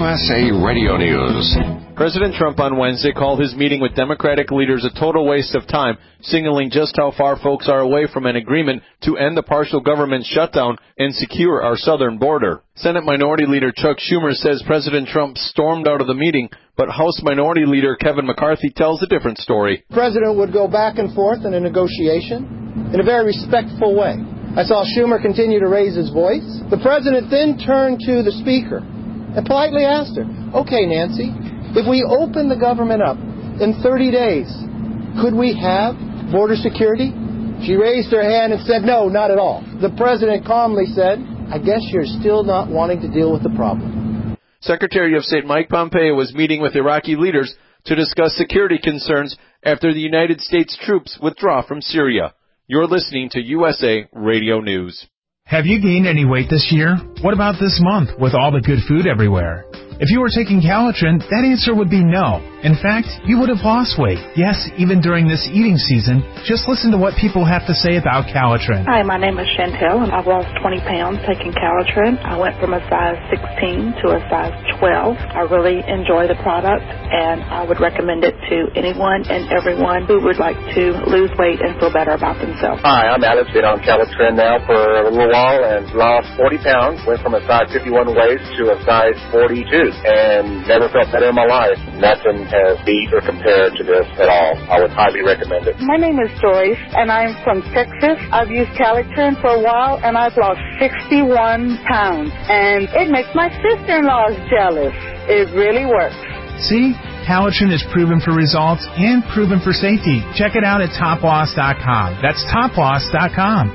USA Radio News. President Trump on Wednesday called his meeting with Democratic leaders a total waste of time, signaling just how far folks are away from an agreement to end the partial government shutdown and secure our southern border. Senate Minority Leader Chuck Schumer says President Trump stormed out of the meeting, but House Minority Leader Kevin McCarthy tells a different story. The president would go back and forth in a negotiation in a very respectful way. I saw Schumer continue to raise his voice. The president then turned to the speaker and politely asked her, "Okay, Nancy, if we open the government up in 30 days, could we have border security?" She raised her hand and said, "No, not at all." The president calmly said, "I guess you're still not wanting to deal with the problem." Secretary of State Mike Pompeo was meeting with Iraqi leaders to discuss security concerns after the United States troops withdraw from Syria. You're listening to USA Radio News. Have you gained any weight this year? What about this month with all the good food everywhere? If you were taking Calitrin, that answer would be no. In fact, you would have lost weight. Yes, even during this eating season. Just listen to what people have to say about Calitrin. Hi, my name is Chantel, and I've lost 20 pounds taking Calitrin. I went from a size 16 to a size 12. I really enjoy the product, and I would recommend it to anyone and everyone who would like to lose weight and feel better about themselves. Hi, I'm Alex. Been on Calitrin now for a little while and lost 40 pounds. Went from a size 51 waist to a size 42. And never felt better in my life. Nothing has beat or compared to this at all. I would highly recommend it. My name is Joyce, and I'm from Texas. I've used Calitrin for a while, and I've lost 61 pounds. And it makes my sister-in-law jealous. It really works. See? Calitrin is proven for results and proven for safety. Check it out at toploss.com. That's toploss.com.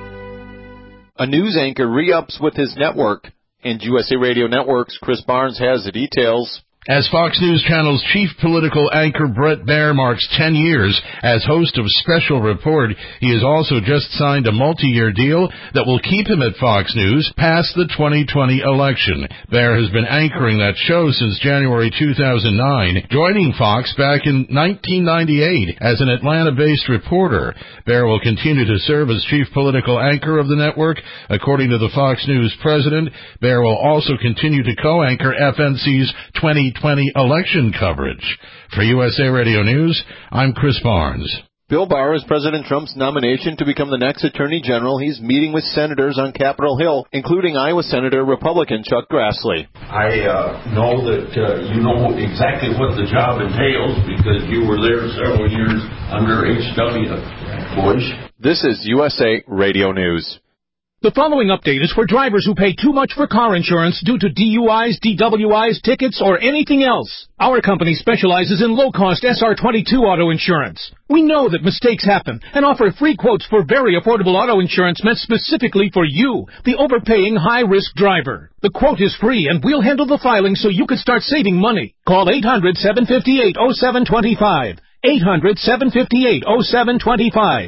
A news anchor re-ups with his network. And USA Radio Network's Chris Barnes has the details. As Fox News Channel's chief political anchor Bret Baier marks 10 years as host of Special Report, he has also just signed a multi-year deal that will keep him at Fox News past the 2020 election. Baier has been anchoring that show since January 2009, joining Fox back in 1998 as an Atlanta-based reporter. Baier will continue to serve as chief political anchor of the network. According to the Fox News president, Baier will also continue to co-anchor FNC's 2020 election coverage. For USA Radio News, I'm Chris Barnes. Bill Barr is President Trump's nomination to become the next Attorney General. He's meeting with senators on Capitol Hill, including Iowa Senator Republican Chuck Grassley. I know that you know exactly what the job entails because you were there several years under H.W. Bush. This is USA Radio News. The following update is for drivers who pay too much for car insurance due to DUIs, DWIs, tickets, or anything else. Our company specializes in low-cost SR22 auto insurance. We know that mistakes happen and offer free quotes for very affordable auto insurance meant specifically for you, the overpaying high-risk driver. The quote is free, and we'll handle the filing so you can start saving money. Call 800-758-0725. 800-758-0725.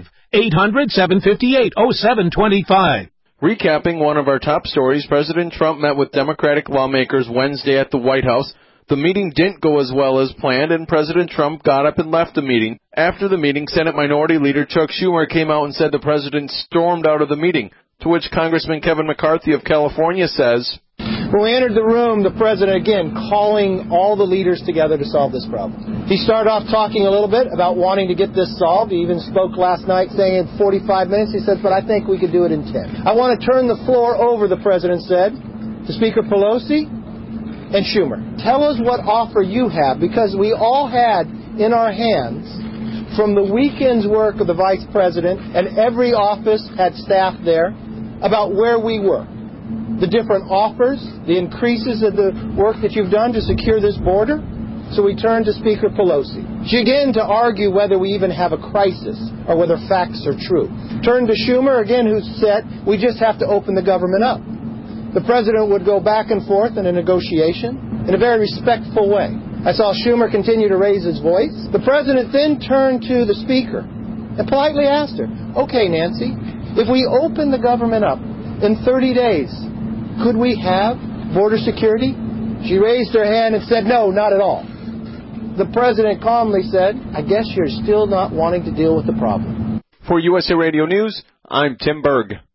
800-758-0725. Recapping one of our top stories, President Trump met with Democratic lawmakers Wednesday at the White House. The meeting didn't go as well as planned, and President Trump got up and left the meeting. After the meeting, Senate Minority Leader Chuck Schumer came out and said the president stormed out of the meeting, to which Congressman Kevin McCarthy of California says, "When we entered the room, the president, again, calling all the leaders together to solve this problem. He started off talking a little bit about wanting to get this solved. He even spoke last night saying in 45 minutes. He said, but I think we could do it in 10. I want to turn the floor over, the president said, to Speaker Pelosi and Schumer. Tell us what offer you have, because we all had in our hands, from the weekend's work of the vice president and every office had staff there, about where we were. The different offers, the increases of the work that you've done to secure this border. So we turned to Speaker Pelosi. She began to argue whether we even have a crisis or whether facts are true. Turned to Schumer, again, who said we just have to open the government up. The president would go back and forth in a negotiation in a very respectful way. I saw Schumer continue to raise his voice. The president then turned to the speaker and politely asked her, okay, Nancy, if we open the government up in 30 days, could we have border security? She raised her hand and said, no, not at all. The president calmly said, I guess you're still not wanting to deal with the problem. For USA Radio News, I'm Tim Berg.